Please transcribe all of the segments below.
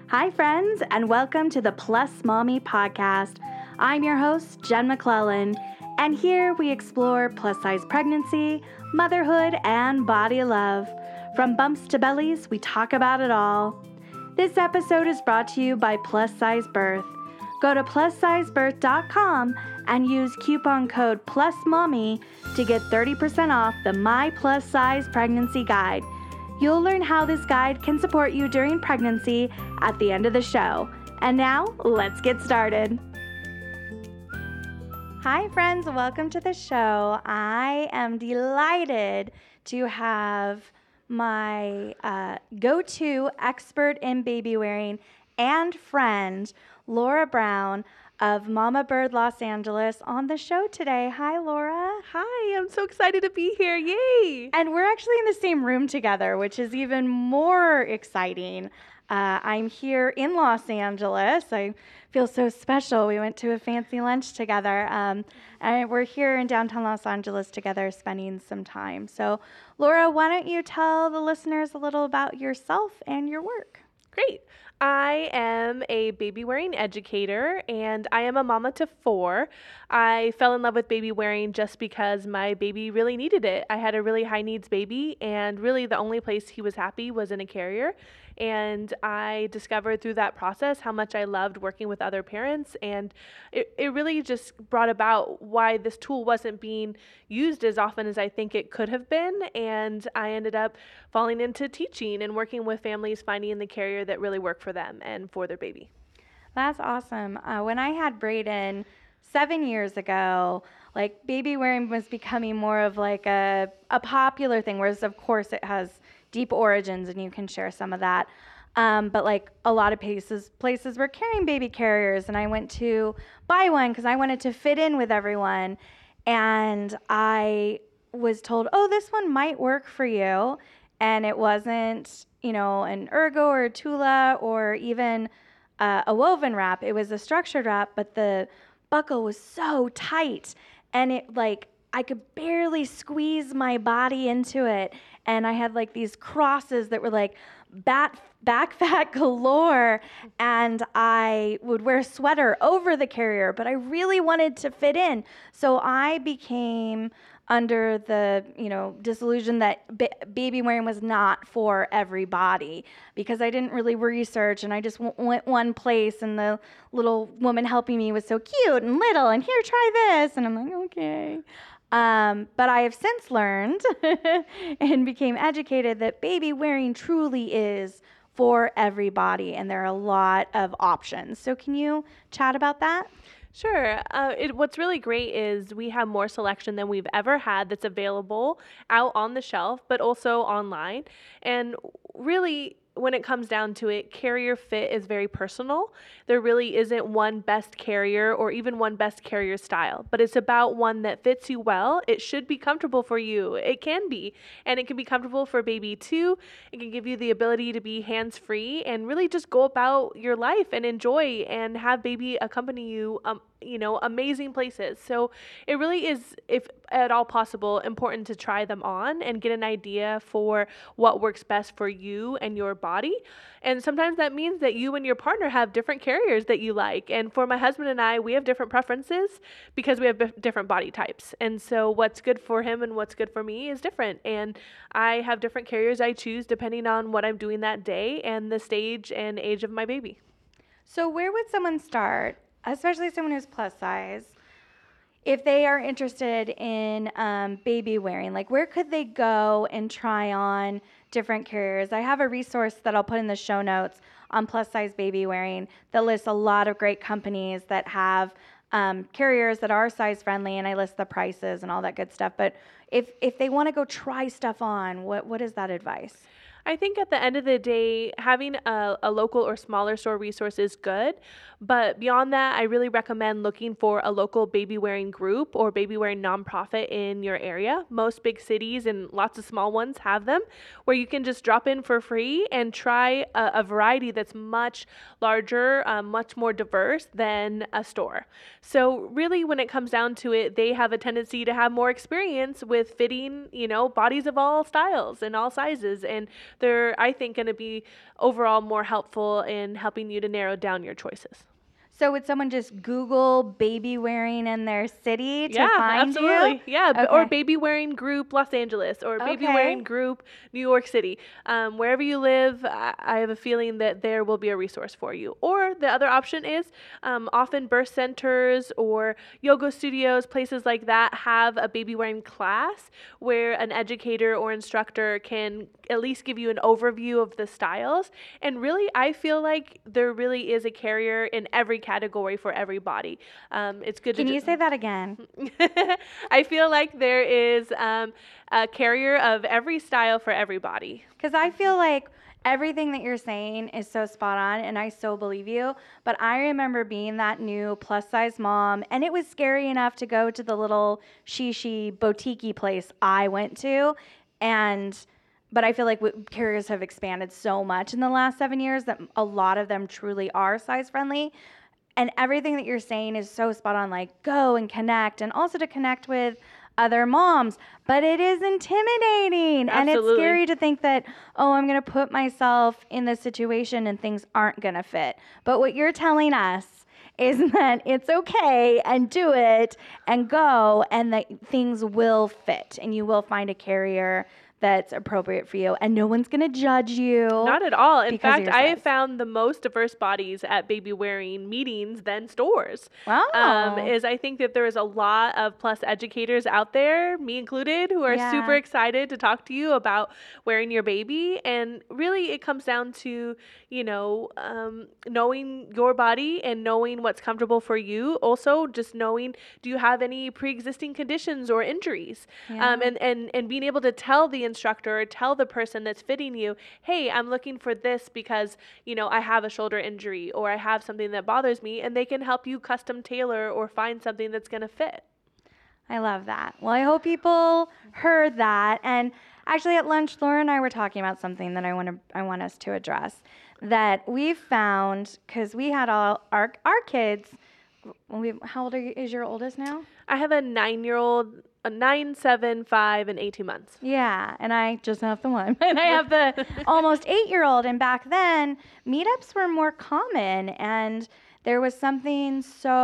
Hi, friends, and welcome to the Plus Mommy podcast. I'm your host, Jen McClellan, and here we explore plus-size pregnancy, motherhood, and body love. From bumps to bellies, we talk about it all. This episode is brought to you by Plus Size Birth. Go to plussizebirth.com and use coupon code PLUSMOMMY to get 30% off the My Plus Size Pregnancy Guide. You'll learn how this guide can support you during pregnancy at the end of the show. And now, let's get started. Hi, friends. Welcome to the show. I am delighted to have my go-to expert in baby wearing and friend, Laura Brown of Mama Bird Los Angeles, on the show today. Hi, Laura. Hi, I'm so excited to be here. Yay! And we're actually in the same room together, which is even more exciting. I'm here in Los Angeles. I feel so special. We went to a fancy lunch together, and we're here in downtown Los Angeles together spending some time. So, Laura, why don't you tell the listeners a little about yourself and your work? Great. I am a baby wearing educator and I am a mama to 4. I fell in love with baby wearing just because my baby really needed it. I had a really high needs baby and really the only place he was happy was in a carrier. And I discovered through that process how much I loved working with other parents. And it really just brought about why this tool wasn't being used as often as I think it could have been. And I ended up falling into teaching and working with families, finding the carrier that really worked for them and for their baby. That's awesome. When I had Brayden 7 years ago, like baby wearing was becoming more of like a popular thing, whereas of course it has deep origins and you can share some of that. But like a lot of places were carrying baby carriers, and I went to buy one because I wanted to fit in with everyone. And I was told, oh, this one might work for you. And it wasn't, an Ergo or a Tula or even a woven wrap. It was a structured wrap, but the buckle was so tight. And it I could barely squeeze my body into it. And I had like these crosses that were like back fat galore. And I would wear a sweater over the carrier, but I really wanted to fit in. So I became under the, disillusion that baby wearing was not for everybody, because I didn't really research and I just went one place and the little woman helping me was so cute and little and here, try this. And I'm like, okay. But I have since learned and became educated that baby wearing truly is for everybody, and there are a lot of options. So can you chat about that? Sure. What's really great is we have more selection than we've ever had that's available out on the shelf, but also online. And really, when it comes down to it, carrier fit is very personal. There really isn't one best carrier or even one best carrier style, but it's about one that fits you well. It should be comfortable for you. It can be, and it can be comfortable for baby too. It can give you the ability to be hands-free and really just go about your life and enjoy and have baby accompany you, amazing places. So it really is, if at all possible, important to try them on and get an idea for what works best for you and your body. And sometimes that means that you and your partner have different carriers that you like. And for my husband and I, we have different preferences because we have different body types. And so what's good for him and what's good for me is different. And I have different carriers I choose depending on what I'm doing that day and the stage and age of my baby. So where would someone start, especially someone who's plus size, if they are interested in baby wearing? Like, where could they go and try on different carriers? I have a resource that I'll put in the show notes on plus size baby wearing that lists a lot of great companies that have carriers that are size friendly, and I list the prices and all that good stuff. But if they want to go try stuff on, what is that advice? I think at the end of the day, having a local or smaller store resource is good. But beyond that, I really recommend looking for a local baby wearing group or baby wearing nonprofit in your area. Most big cities and lots of small ones have them, where you can just drop in for free and try a variety that's much larger, much more diverse than a store. So really, when it comes down to it, they have a tendency to have more experience with fitting, bodies of all styles and all sizes. And they're, I think, going to be overall more helpful in helping you to narrow down your choices. So would someone just Google baby wearing in their city to Yeah, find absolutely. you? Yeah, or Okay. baby wearing group Los Angeles, or baby Okay. wearing group New York City. Wherever you live, I have a feeling that there will be a resource for you. Or the other option is often birth centers or yoga studios, places like that have a baby wearing class where an educator or instructor can at least give you an overview of the styles. And really, I feel like there really is a carrier in every category for every body. It's good Can to you say that again? I feel like there is a carrier of every style for everybody. Because I feel like everything that you're saying is so spot on, and I so believe you. But I remember being that new plus size mom, and it was scary enough to go to the little shishi boutique place I went to. But I feel like carriers have expanded so much in the last 7 years that a lot of them truly are size friendly. And everything that you're saying is so spot on, like go and connect, and also to connect with other moms. But it is intimidating. And it's Absolutely. scary to think that, oh, I'm going to put myself in this situation and things aren't going to fit. But what you're telling us is that it's okay and do it and go, and that things will fit and you will find a carrier that's appropriate for you, and no one's going to judge you. Not at all. In because of fact, your I have size. found the most diverse bodies at baby wearing meetings than stores. Wow. Is I think that there is a lot of plus educators out there, me included, who are Yeah. super excited to talk to you about wearing your baby. And really, it comes down to, knowing your body and knowing what's comfortable for you. Also, just knowing, do you have any pre-existing conditions or injuries? Yeah. And being able to tell the instructor or tell the person that's fitting you, hey, I'm looking for this because, I have a shoulder injury or I have something that bothers me, and they can help you custom tailor or find something that's going to fit. I love that. Well, I hope people heard that. And actually, at lunch, Laura and I were talking about something that I want us to address. That we've found, because we had all our kids. How old is your oldest now? I have a 9-year-old, a 9, 7, 5, and 18 months. Yeah, and I just have the one. And I have the almost 8-year-old. And back then, meetups were more common, and there was something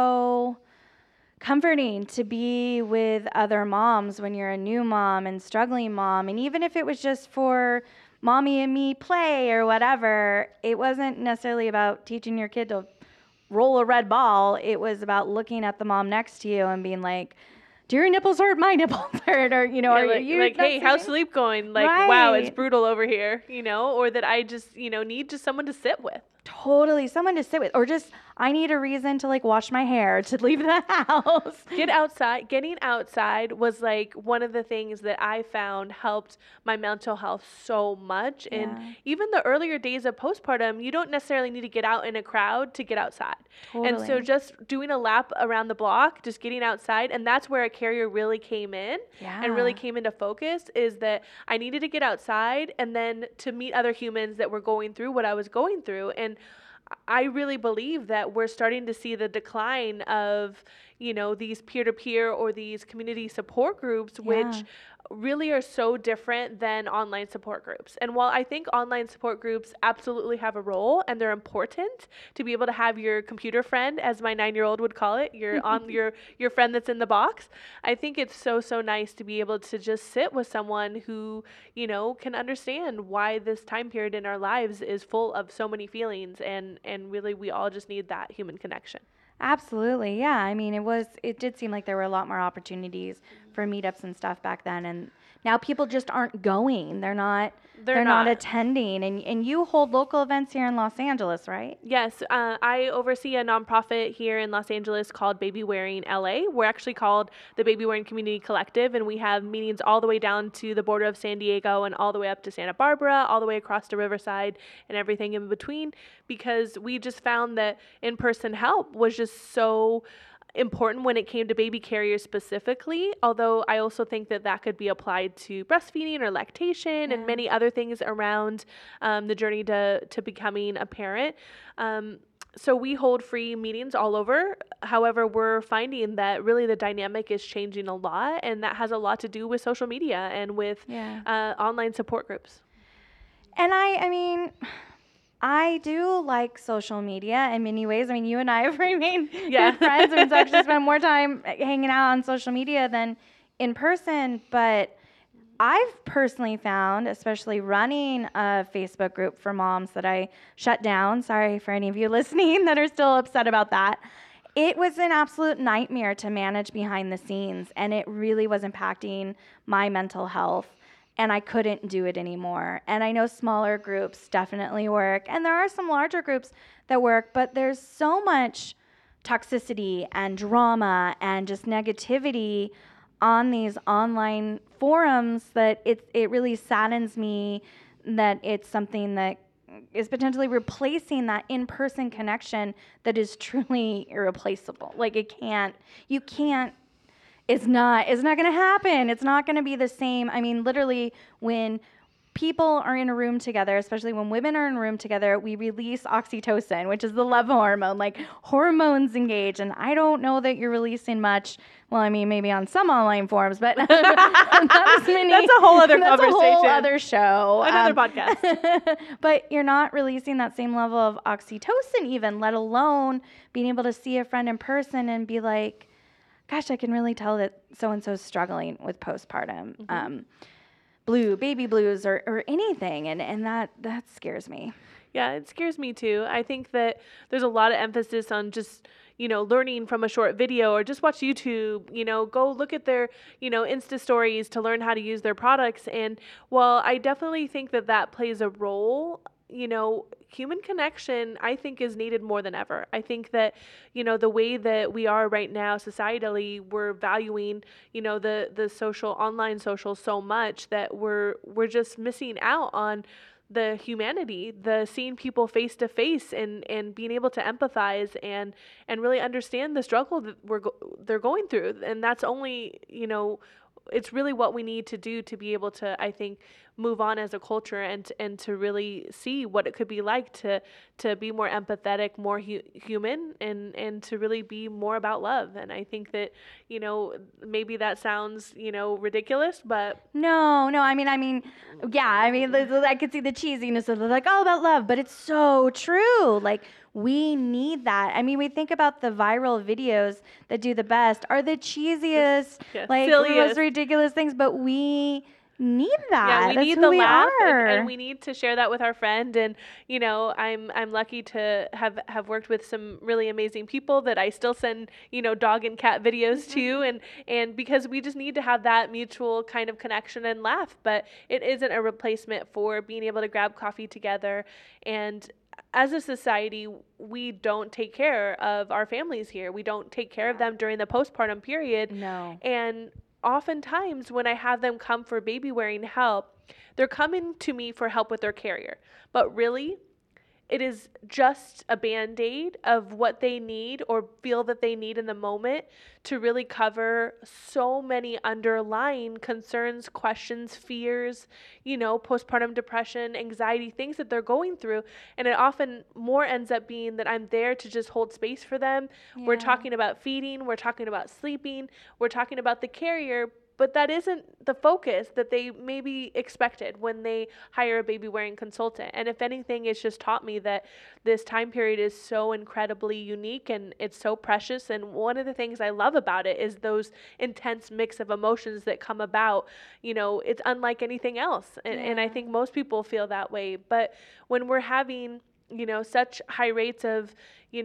so comforting to be with other moms when you're a new mom and struggling mom. And even if it was just for mommy and me play or whatever, it wasn't necessarily about teaching your kid to roll a red ball. It was about looking at the mom next to you and being like, do your nipples hurt? My nipples hurt. Or, are you like, hey, how's sleep going? Like, Right. wow, it's brutal over here, or that I just, need just someone to sit with. Totally. Someone to sit with. Or just, I need a reason to wash my hair, to leave the house. Get outside. Getting outside was one of the things that I found helped my mental health so much. Yeah. And even the earlier days of postpartum, you don't necessarily need to get out in a crowd to get outside. Totally. And so just doing a lap around the block, just getting outside, and that's where a carrier really came in and really came into focus, is that I needed to get outside and then to meet other humans that were going through what I was going through. And I really believe that we're starting to see the decline of, these peer-to-peer or these community support groups, which really are so different than online support groups. And while I think online support groups absolutely have a role and they're important to be able to have your computer friend, as my 9-year-old would call it, your friend that's in the box, I think it's so nice to be able to just sit with someone who, can understand why this time period in our lives is full of so many feelings, and really we all just need that human connection. Absolutely. Yeah. I mean, it did seem like there were a lot more opportunities for meetups and stuff back then. And now people just aren't going. They're not attending. And you hold local events here in Los Angeles, right? Yes. I oversee a nonprofit here in Los Angeles called Baby Wearing LA. We're actually called the Baby Wearing Community Collective, and we have meetings all the way down to the border of San Diego and all the way up to Santa Barbara, all the way across to Riverside and everything in between, because we just found that in-person help was just so important when it came to baby carriers specifically, although I also think that could be applied to breastfeeding or lactation and many other things around the journey to becoming a parent. So we hold free meetings all over. However, we're finding that really the dynamic is changing a lot, and that has a lot to do with social media and with online support groups. And I mean, I do like social media in many ways. I mean, you and I have remained good friends. I mean, so I actually spend more time hanging out on social media than in person. But I've personally found, especially running a Facebook group for moms that I shut down. Sorry for any of you listening that are still upset about that. It was an absolute nightmare to manage behind the scenes, and it really was impacting my mental health. And I couldn't do it anymore. And I know smaller groups definitely work, and there are some larger groups that work, but there's so much toxicity and drama and just negativity on these online forums that it really saddens me that it's something that is potentially replacing that in-person connection that is truly irreplaceable. Like you can't, it's not going to happen. It's not going to be the same. I mean, literally when people are in a room together, especially when women are in a room together, we release oxytocin, which is the love hormone. Like, hormones engage, and I don't know that you're releasing much. Well, I mean, maybe on some online forums, but that's a whole other conversation. That's a whole other show. Another podcast. But you're not releasing that same level of oxytocin even, let alone being able to see a friend in person and be like, gosh, I can really tell that so-and-so's struggling with postpartum. Baby blues or anything. And that scares me. Yeah, it scares me too. I think that there's a lot of emphasis on just, learning from a short video, or just watch YouTube, go look at their, Insta stories to learn how to use their products. And while I definitely think that plays a role, human connection, I think, is needed more than ever. I think that, the way that we are right now societally, we're valuing, the online social so much that we're just missing out on the humanity, the seeing people face to face and being able to empathize and really understand the struggle that they're going through. And that's only, it's really what we need to do to be able to, I think, move on as a culture and to really see what it could be like to be more empathetic, more human, and to really be more about love. And I think that, maybe that sounds, ridiculous, but no, I mean, yeah, I could see the cheesiness of it, like, all about love, but it's so true. Like, we need that. I mean, we think about the viral videos that do the best are the cheesiest, like, silliest, the most ridiculous things, but we need that. Yeah, we need the laugh, and we need to share that with our friend. And I'm lucky to have worked with some really amazing people that I still send dog and cat videos to, and because we just need to have that mutual kind of connection and laugh. But it isn't a replacement for being able to grab coffee together. And as a society, we don't take care of our families here. We don't take care of them during the postpartum period. No. And oftentimes when I have them come for baby wearing help, they're coming to me for help with their carrier. But really, it is just a Band-Aid of what they need or feel that they need in the moment to really cover so many underlying concerns, questions, fears, postpartum depression, anxiety, things that they're going through. And it often more ends up being that I'm there to just hold space for them. Yeah. We're talking about feeding, we're talking about sleeping, we're talking about the carrier, but that isn't the focus that they maybe expected when they hire a baby wearing consultant. And if anything, it's just taught me that this time period is so incredibly unique and it's so precious. And one of the things I love about it is those intense mix of emotions that come about. It's unlike anything else. And I think most people feel that way. But when we're having such high rates of,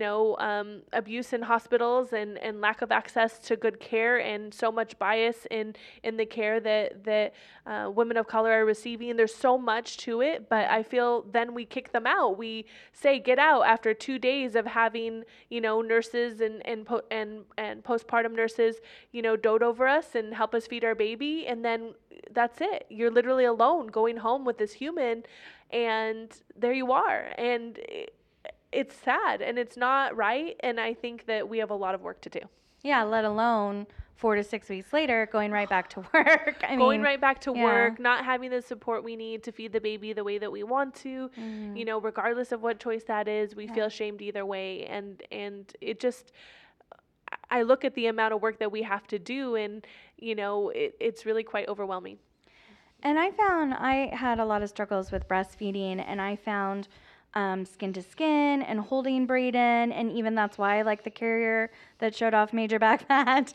abuse in hospitals and lack of access to good care and so much bias in the care that women of color are receiving. There's so much to it, but I feel then we kick them out. We say, get out after 2 days of having, nurses and postpartum nurses, dote over us and help us feed our baby. And then that's it. You're literally alone going home with this human, and there you are. And it's sad and it's not right. And I think that we have a lot of work to do. Yeah, let alone 4 to 6 weeks later, going right back to work. Going right back to work, not having the support we need to feed the baby the way that we want to, regardless of what choice that is, we feel shamed either way. And it just, I look at the amount of work that we have to do and, it's really quite overwhelming. And I found I had a lot of struggles with breastfeeding, and I found skin to skin and holding Braden, and even that's why I like the carrier that showed off major back fat.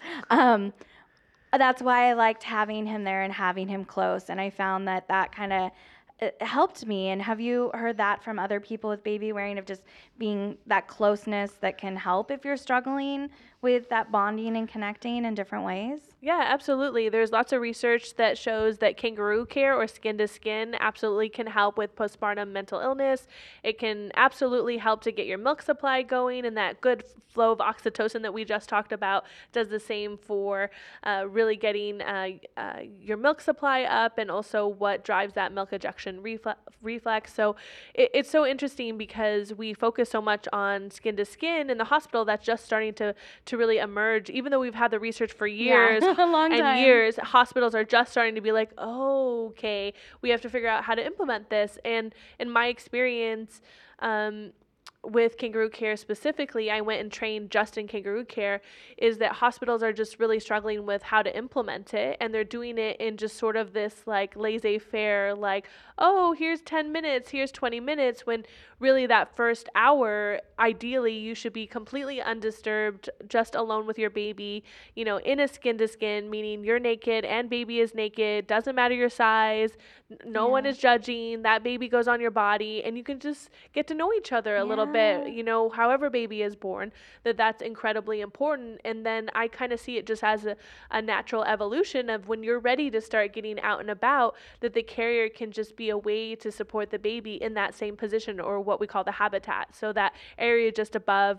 That's why I liked having him there and having him close, and I found that that kind of helped me. And have you heard that from other people with baby wearing, of just being that closeness that can help if you're struggling with that bonding and connecting in different ways? Yeah, absolutely. There's lots of research that shows that kangaroo care or skin to skin absolutely can help with postpartum mental illness. It can absolutely help to get your milk supply going, and that good flow of oxytocin that we just talked about does the same for really getting your milk supply up, and also what drives that milk ejection reflex. So it's so interesting because we focus so much on skin to skin in the hospital. That's just starting to really emerge, even though we've had the research for years. Yeah, a long and time. years, hospitals are just starting to be like, oh, okay, we have to figure out how to implement this. And in my experience, with kangaroo care specifically, I went and trained just in kangaroo care, is that hospitals are just really struggling with how to implement it, and they're doing it in just sort of this like laissez-faire, like, oh, here's 10 minutes, here's 20 minutes, when really that first hour, ideally, you should be completely undisturbed, just alone with your baby, in a skin to skin, meaning you're naked and baby is naked, doesn't matter your size, no one is judging, that baby goes on your body, and you can just get to know each other a little bit, however baby is born, that's incredibly important. And then I kind of see it just as a natural evolution of when you're ready to start getting out and about, that the carrier can just be a way to support the baby in that same position, or what we call the habitat. So that area just above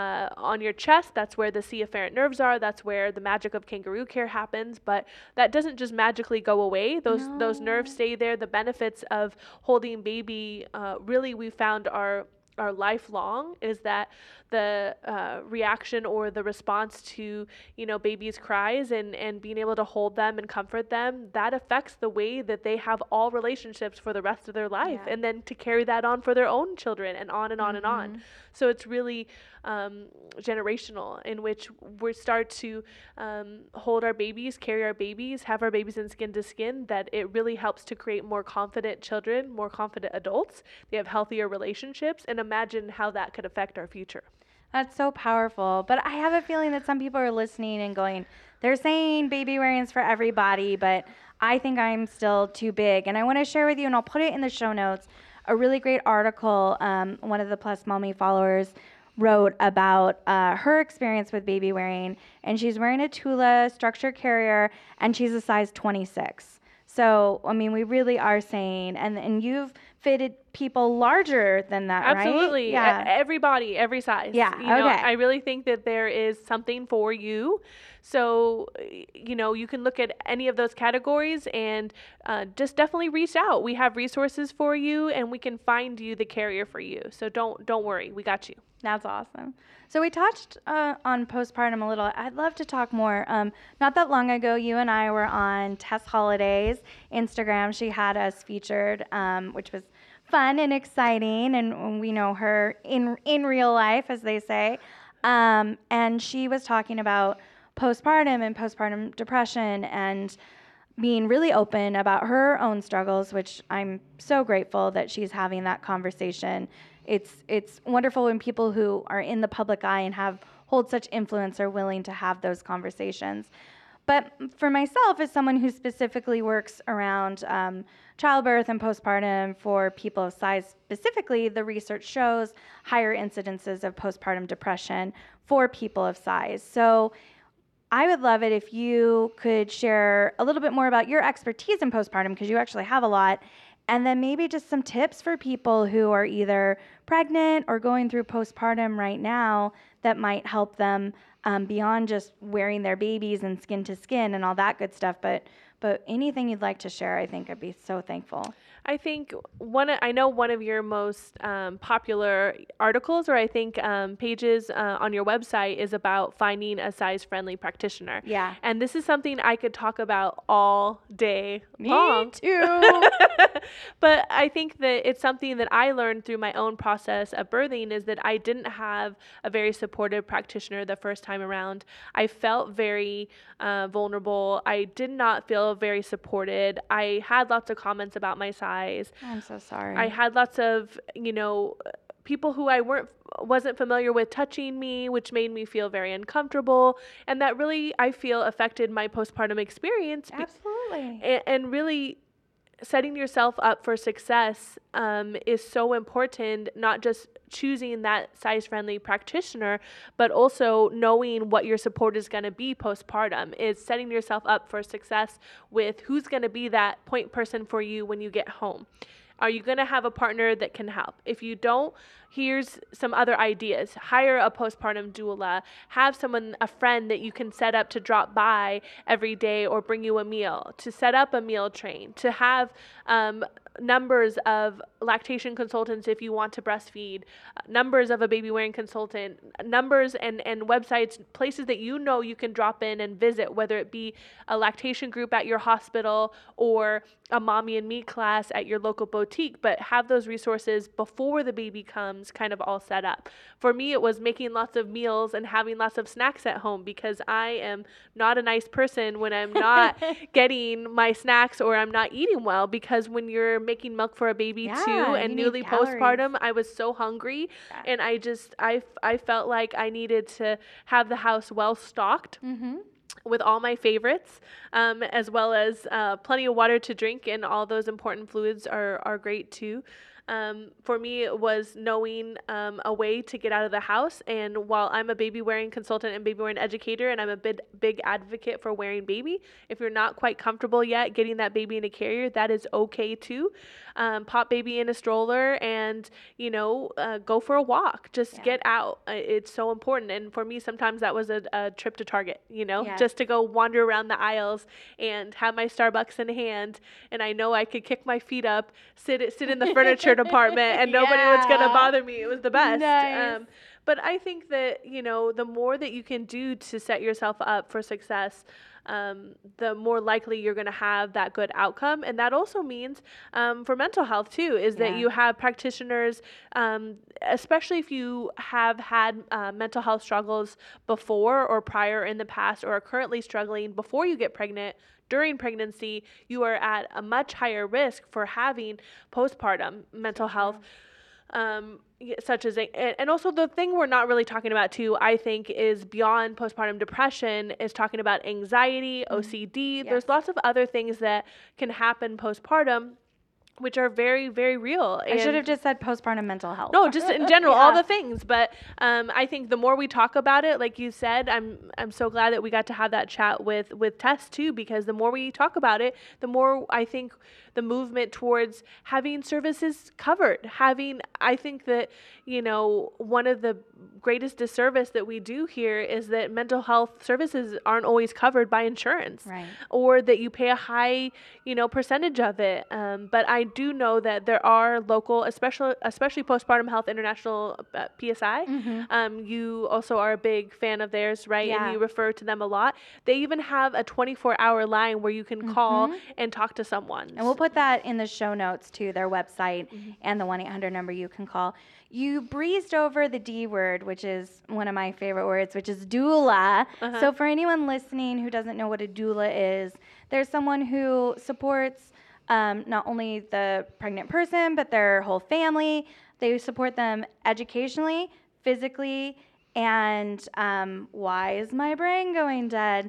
on your chest, that's where the C afferent nerves are, that's where the magic of kangaroo care happens. But that doesn't just magically go away. Those nerves stay there. The benefits of holding baby really, we found are lifelong, is that the reaction or the response to babies' cries and being able to hold them and comfort them, that affects the way that they have all relationships for the rest of their life, and then to carry that on for their own children, and on and on and on. So it's really generational, in which we start to hold our babies, carry our babies, have our babies in skin to skin, that it really helps to create more confident children, more confident adults. They have healthier relationships, and imagine how that could affect our future. That's so powerful. But I have a feeling that some people are listening and going, they're saying baby wearing's for everybody, but I think I'm still too big. And I want to share with you, and I'll put it in the show notes, a really great article one of the Plus Mommy followers wrote about her experience with baby wearing. And she's wearing a Tula structure carrier, and she's a size 26. So, I mean, we really are saying, and you've fitted people larger than that, right? Absolutely. Yeah. Everybody, every size. Yeah. Okay. I really think that there is something for you. So, you can look at any of those categories, and just definitely reach out. We have resources for you, and we can find you the carrier for you. So don't worry. We got you. That's awesome. So we touched on postpartum a little. I'd love to talk more. Not that long ago, you and I were on Tess Holiday's Instagram. She had us featured, which was fun and exciting, and we know her in real life, as they say. And she was talking about postpartum and postpartum depression, and being really open about her own struggles, which I'm so grateful that she's having that conversation. It's wonderful when people who are in the public eye and hold such influence are willing to have those conversations. But for myself, as someone who specifically works around childbirth and postpartum for people of size specifically, the research shows higher incidences of postpartum depression for people of size. So I would love it if you could share a little bit more about your expertise in postpartum, because you actually have a lot, and then maybe just some tips for people who are either pregnant or going through postpartum right now that might help them beyond just wearing their babies and skin to skin and all that good stuff. But anything you'd like to share, I think I'd be so thankful. I think I know one of your most popular articles, or I think pages on your website, is about finding a size-friendly practitioner. Yeah. And this is something I could talk about all day Me long. too. But I think that it's something that I learned through my own process of birthing, is that I didn't have a very supportive practitioner the first time around. I felt very vulnerable. I did not feel very supported. I had lots of comments about my size. I'm so sorry. I had lots of, people who I wasn't familiar with touching me, which made me feel very uncomfortable. And that really, I feel, affected my postpartum experience. Absolutely. And really, setting yourself up for success is so important, not just choosing that size-friendly practitioner, but also knowing what your support is going to be postpartum. Is setting yourself up for success with who's going to be that point person for you when you get home. Are you going to have a partner that can help? If you don't, here's some other ideas. Hire a postpartum doula. Have a friend that you can set up to drop by every day or bring you a meal. To set up a meal train. To have numbers of lactation consultants if you want to breastfeed. Numbers of a baby wearing consultant. Numbers and websites, places that you can drop in and visit, whether it be a lactation group at your hospital or a mommy and me class at your local boutique, but have those resources before the baby comes kind of all set up. For me, it was making lots of meals and having lots of snacks at home, because I am not a nice person when I'm not getting my snacks or I'm not eating well, because when you're making milk for a baby too and newly postpartum, I was so hungry and I felt like I needed to have the house well stocked. With all my favorites, as well as plenty of water to drink, and all those important fluids are great too. For me, it was knowing a way to get out of the house. And while I'm a baby wearing consultant and baby wearing educator, and I'm a big advocate for wearing baby, if you're not quite comfortable yet getting that baby in a carrier, that is okay too. Pop baby in a stroller and, go for a walk. Just get out. It's so important. And for me, sometimes that was a trip to Target, just to go wander around the aisles and have my Starbucks in hand. And I know I could kick my feet up, sit in the furniture department, and nobody was going to bother me. It was the best. Nice. But I think that, the more that you can do to set yourself up for success, the more likely you're going to have that good outcome. And that also means for mental health too, is that you have practitioners, especially if you have had mental health struggles before or prior in the past, or are currently struggling before you get pregnant. During pregnancy, you are at a much higher risk for having postpartum mental health. Such as and also the thing we're not really talking about too, I think, is beyond postpartum depression, is talking about anxiety, OCD. There's lots of other things that can happen postpartum, which are very, very real. I should have just said postpartum mental health. No, just in general, all the things. But I think the more we talk about it, like you said, I'm so glad that we got to have that chat with Tess too, because the more we talk about it, the more I think the movement towards having services covered. I think that, one of the greatest disservice that we do here is that mental health services aren't always covered by insurance, right, or that you pay a high, percentage of it. But I do know that there are local, especially Postpartum Health International, PSI. You also are a big fan of theirs, right? Yeah. And you refer to them a lot. They even have a 24-hour line where you can call and talk to someone. And we'll put that in the show notes to their website and the 1-800 number you can call. You breezed over the D word, which is one of my favorite words, which is doula. So for anyone listening who doesn't know what a doula is, there's someone who supports not only the pregnant person, but their whole family. They support them educationally, physically, and why is my brain going dead?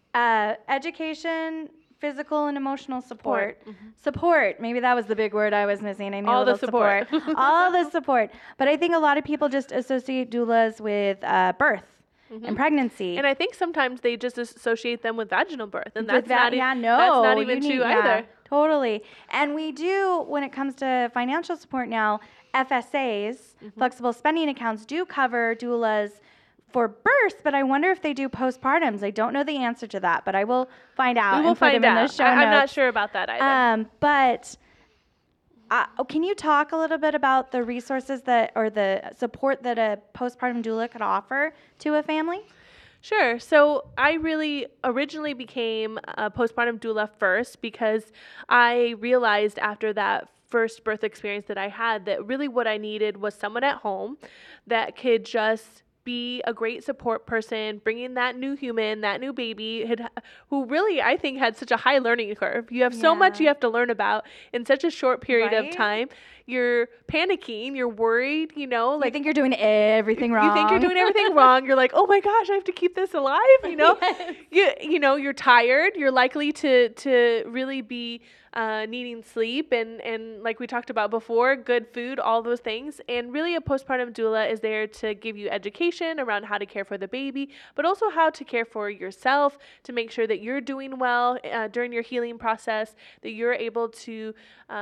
Education, physical and emotional support. Support. Maybe that was the big word I was missing. I need all a little the support. All the support. But I think a lot of people just associate doulas with birth and pregnancy. And I think sometimes they just associate them with vaginal birth, and that's that's not even true either. Totally. And we do, when it comes to financial support now, FSAs, flexible spending accounts, do cover doulas for birth, but I wonder if they do postpartums. I don't know the answer to that, but I will find out. We will and put find them out. In the show notes. I'm not sure about that either. But Can you talk a little bit about the resources that or the support that a postpartum doula could offer to a family? Sure. So I really originally became a postpartum doula first because I realized after that first birth experience that I had that really what I needed was someone at home that could just be a great support person, bringing that new human, that new baby, who really I think had such a high learning curve. You have so much you Yeah. have to learn about in such a short period of Right? time. You're panicking, you're worried, You like think you're doing everything wrong. you think you're doing everything wrong. You're like, oh my gosh, I have to keep this alive. Yes. You're tired. You're likely to really be needing sleep and like we talked about before, good food, all those things. And really, a postpartum doula is there to give you education around how to care for the baby, but also how to care for yourself to make sure that you're doing well during your healing process, that you're able to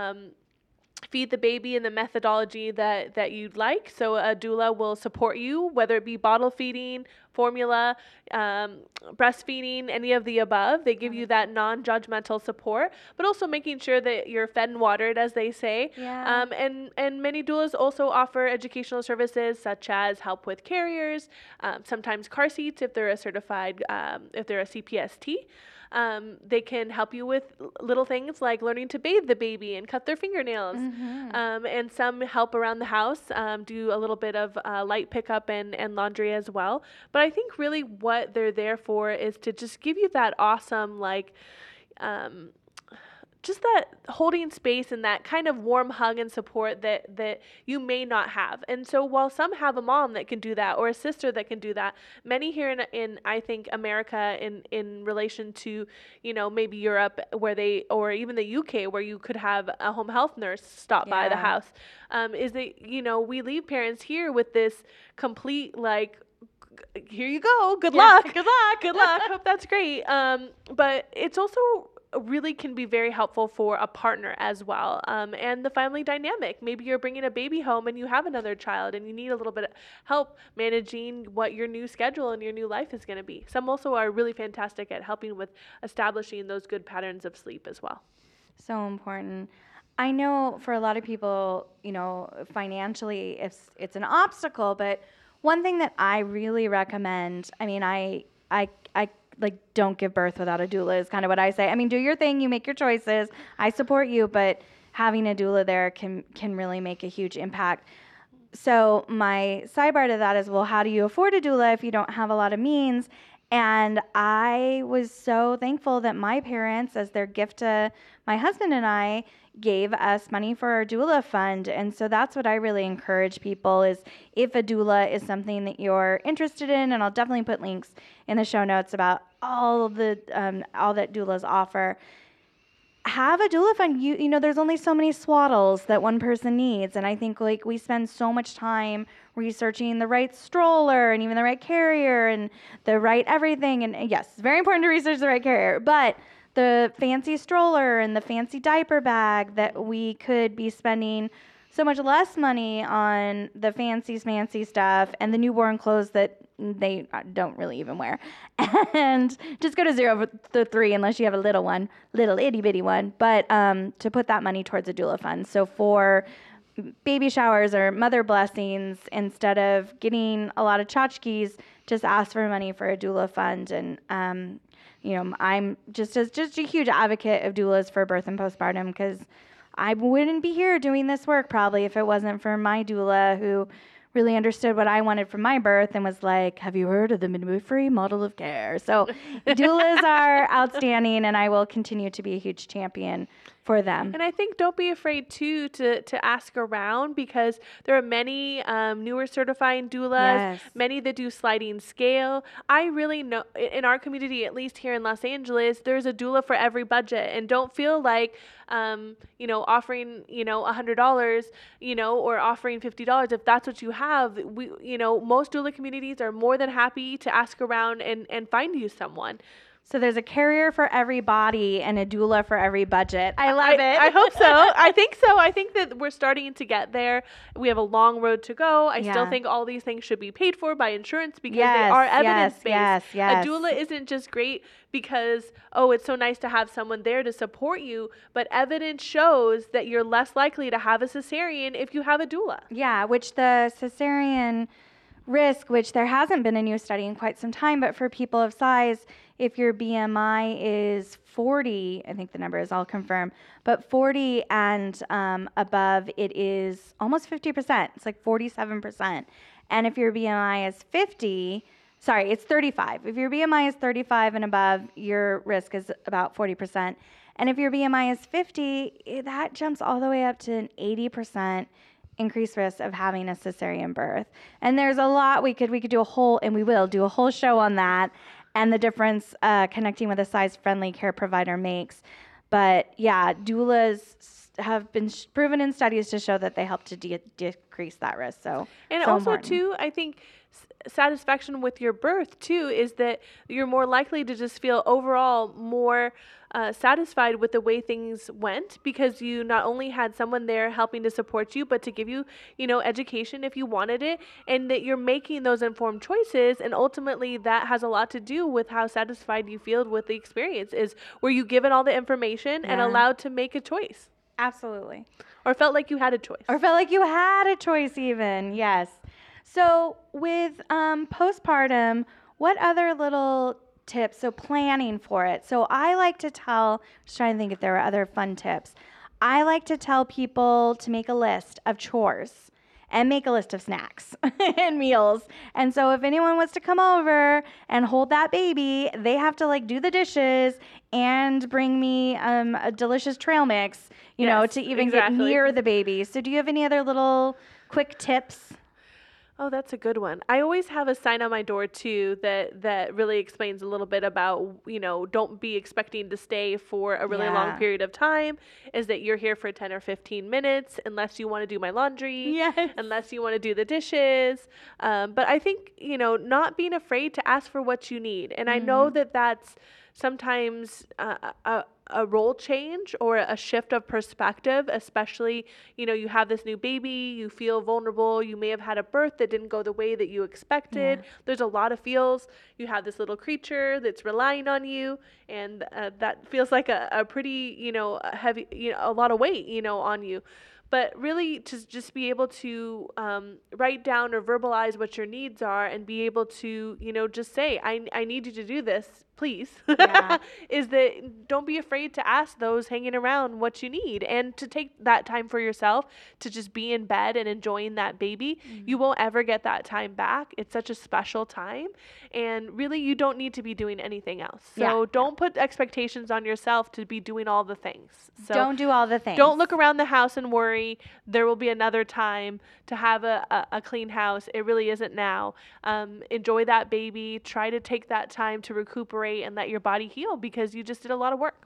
feed the baby in the methodology that you'd like. So a doula will support you, whether it be bottle feeding, formula, breastfeeding, any of the above. They give you that non-judgmental support, but also making sure that you're fed and watered, as they say. Yeah. And many doulas also offer educational services such as help with carriers, sometimes car seats if they're a certified, if they're a CPST. They can help you with little things like learning to bathe the baby and cut their fingernails. And some help around the house, do a little bit of light pickup and laundry as well. But I think really what they're there for is to just give you that awesome, um, just that holding space and that kind of warm hug and support that you may not have. And so while some have a mom that can do that or a sister that can do that, many here in I think America in relation to, maybe Europe where or even the UK where you could have a home health nurse stop by the Yeah. house, is that, we leave parents here with this complete here you go. Good Yeah. luck. Good luck. Good luck. Hope that's great. But it's also really can be very helpful for a partner as well, and the family dynamic. Maybe you're bringing a baby home and you have another child and you need a little bit of help managing what your new schedule and your new life is going to be. Some also are really fantastic at helping with establishing those good patterns of sleep as well. So important. I know for a lot of people, financially it's an obstacle, but one thing that I really recommend, I mean, I like don't give birth without a doula is kind of what I say. I mean, do your thing, you make your choices. I support you, but having a doula there can really make a huge impact. So my sidebar to that is, well, how do you afford a doula if you don't have a lot of means? And I was so thankful that my parents, as their gift to my husband and I, gave us money for our doula fund. And so that's what I really encourage people is if a doula is something that you're interested in, and I'll definitely put links in the show notes about all that doulas offer. Have a doula fund. There's only so many swaddles that one person needs. And I think we spend so much time researching the right stroller and even the right carrier and the right everything. And yes, it's very important to research the right carrier, but the fancy stroller and the fancy diaper bag that we could be spending so much less money on the fancy smancy stuff and the newborn clothes that they don't really even wear. And just go to 0 to 3 unless you have a little one, little itty bitty one. But to put that money towards a doula fund. So for baby showers or mother blessings, instead of getting a lot of tchotchkes, just ask for money for a doula fund. And I'm just a huge advocate of doulas for birth and postpartum because I wouldn't be here doing this work probably if it wasn't for my doula who really understood what I wanted from my birth and was like, have you heard of the midwifery model of care? So doulas are outstanding, and I will continue to be a huge champion for them. And I think don't be afraid too to ask around because there are many newer certifying doulas, Yes. many that do sliding scale. I really know in our community, at least here in Los Angeles, there's a doula for every budget, and don't feel like offering $100 or offering $50 if that's what you have. Most doula communities are more than happy to ask around and find you someone. So there's a carrier for every body and a doula for every budget. I love it. I hope so. I think so. I think that we're starting to get there. We have a long road to go. I still think all these things should be paid for by insurance because they are evidence-based. Yes. A doula isn't just great because, oh, it's so nice to have someone there to support you, but evidence shows that you're less likely to have a cesarean if you have a doula. Yeah, which the cesarean risk, which there hasn't been a new study in quite some time, but for people of size, if your BMI is 40, I think the number is, I'll confirm, but 40 and above, it is almost 50%. It's like 47%. And if your BMI is it's 35. If your BMI is 35 and above, your risk is about 40%. And if your BMI is 50, that jumps all the way up to an 80% increased risk of having a cesarean birth. And there's a lot we could do a whole, and we will do a whole show on that and the difference connecting with a size-friendly care provider makes. But yeah, doulas have been proven in studies to show that they help to decrease that risk. So also important. too, I think satisfaction with your birth too is that you're more likely to just feel overall more satisfied with the way things went because you not only had someone there helping to support you, but to give you, education if you wanted it, and that you're making those informed choices. And ultimately that has a lot to do with how satisfied you feel with the experience. Is were you given all the information and allowed to make a choice? Absolutely. Or felt like you had a choice. Even, yes. So with postpartum, what other little tips? So planning for it. So I like to just trying to think if there were other fun tips. I like to tell people to make a list of chores and make a list of snacks and meals. And so if anyone wants to come over and hold that baby, they have to do the dishes and bring me a delicious trail mix, to even get near the baby. So do you have any other little quick tips? Oh, that's a good one. I always have a sign on my door too that really explains a little bit about, don't be expecting to stay for a really long period of time. Is that you're here for 10 or 15 minutes unless you want to do my laundry, unless you want to do the dishes. But I think, not being afraid to ask for what you need. And I know that that's sometimes a role change or a shift of perspective, especially, you have this new baby, you feel vulnerable, you may have had a birth that didn't go the way that you expected. There's a lot of feels. You have this little creature that's relying on you, and that feels like a pretty, heavy, a lot of weight, on you. But really to just be able to write down or verbalize what your needs are and be able to, just say, I need you to do this, please, is that don't be afraid to ask those hanging around what you need and to take that time for yourself to just be in bed and enjoying that baby. You won't ever get that time back. It's such a special time. And really, you don't need to be doing anything else. So don't put expectations on yourself to be doing all the things. So don't do all the things. Don't look around the house and worry there will be another time to have a clean house. It really isn't now. Enjoy that baby. Try to take that time to recuperate and let your body heal because you just did a lot of work.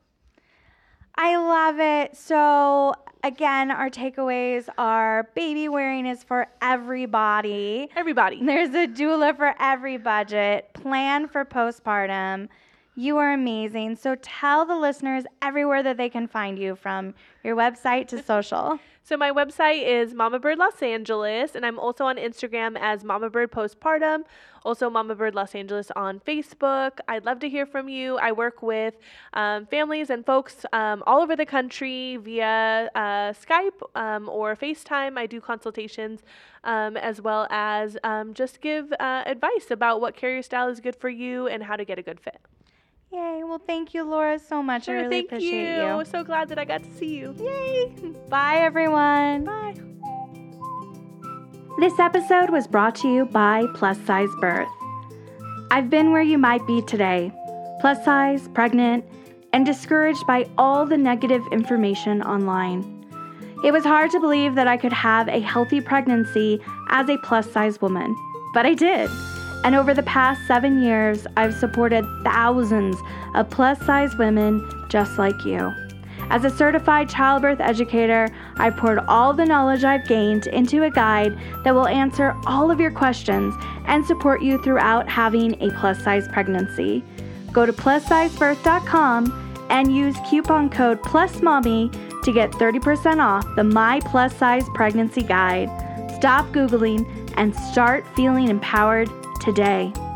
I love it. So again, our takeaways are baby wearing is for everybody. Everybody. There's a doula for every budget. Plan for postpartum. You are amazing. So tell the listeners everywhere that they can find you, from your website to social. So my website is Mama Bird Los Angeles, and I'm also on Instagram as Mama Bird Postpartum, also Mama Bird Los Angeles on Facebook. I'd love to hear from you. I work with families and folks all over the country via Skype or FaceTime. I do consultations as well as just give advice about what carrier style is good for you and how to get a good fit. Yay. Well, thank you, Laura, so much. Sure, I really appreciate you. I'm so glad that I got to see you. Yay. Bye, everyone. Bye. This episode was brought to you by Plus Size Birth. I've been where you might be today, plus size, pregnant, and discouraged by all the negative information online. It was hard to believe that I could have a healthy pregnancy as a plus size woman, but I did. And over the past 7 years, I've supported thousands of plus-size women just like you. As a certified childbirth educator, I've poured all the knowledge I've gained into a guide that will answer all of your questions and support you throughout having a plus-size pregnancy. Go to plussizebirth.com and use coupon code PLUSMOMMY to get 30% off the My Plus Size Pregnancy Guide. Stop Googling and start feeling empowered today.